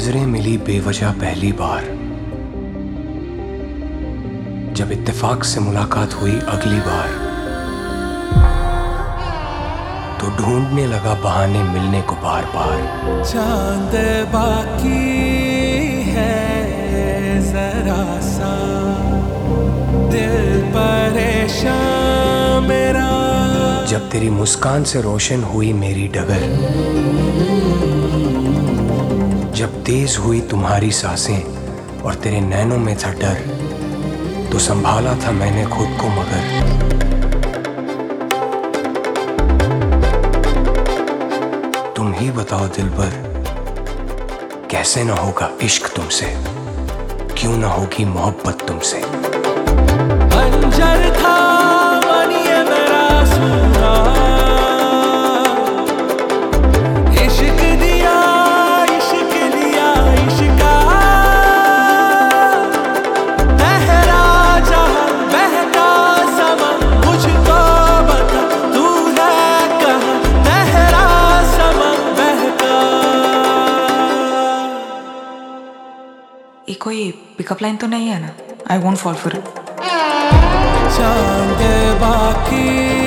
नजरें मिली बेवजह पहली बार, जब इत्तेफाक से मुलाकात हुई अगली बार, तो ढूंढने लगा बहाने मिलने को बार बार। चांद बाकी है जरा सा, दिल परेशान मेरा। जब तेरी मुस्कान से रोशन हुई मेरी डगर, जब तेज हुई तुम्हारी सांसें और तेरे नैनों में था डर, तो संभाला था मैंने खुद को मगर तुम ही बताओ दिलबर, कैसे ना होगा इश्क तुमसे, क्यों ना होगी मोहब्बत तुमसे। अंजर था मन ये मेरा सुना, इश्क दिया इश्का, ठहरा जहां बहता समा, मुझको बता तू है कहां, ठहरा समा बहता। ये कोई पिकअप लाइन तो नहीं है ना? I won't fall for it. चांद बाकी